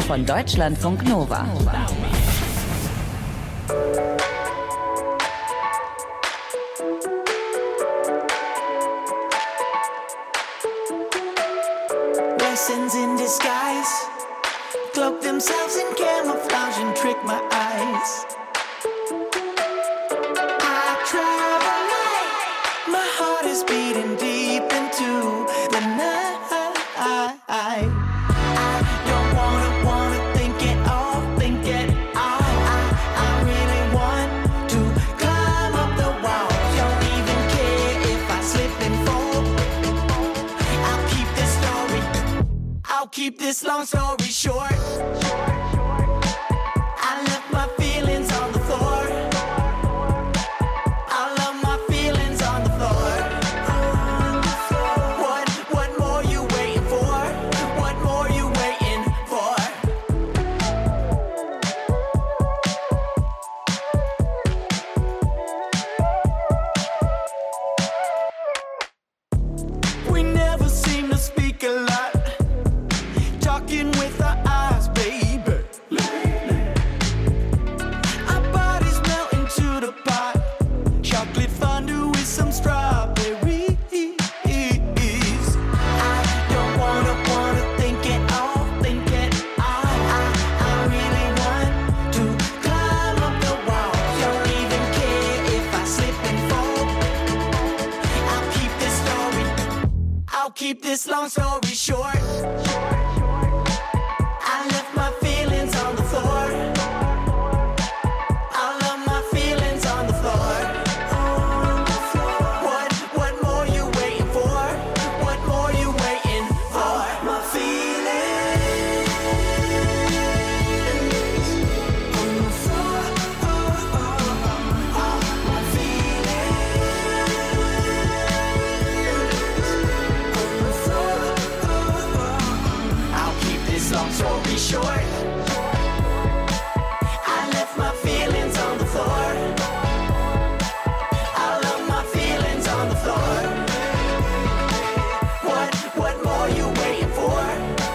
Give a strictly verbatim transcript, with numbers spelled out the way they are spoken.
von Deutschlandfunk Nova. Blessings in disguise, cloak themselves in camouflage and trick my eyes. I travel light, my heart is beating deep into the night. I don't wanna, wanna think it all, think it all. I, I really want to climb up the wall. Don't even care if I slip and fall. I'll keep this story, I'll keep this long story short. I left my feelings on the floor. I love my feelings on the floor. What, what more you waiting for? What more you waiting for? We never seem to speak a lot, talking with our eyes, baby. Our bodies melt into the pot, chocolate fondue with some strawberries. I don't wanna, wanna think it all, think it all. I, I really want to climb up the wall. Don't even care if I slip and fall. I'll keep this story, I'll keep this long story short. I left my feelings on the floor. I love my feelings on the floor. What, what more you waiting for? What more you waiting for? My feelings on the floor. My feelings on the floor. I'll keep this long story short.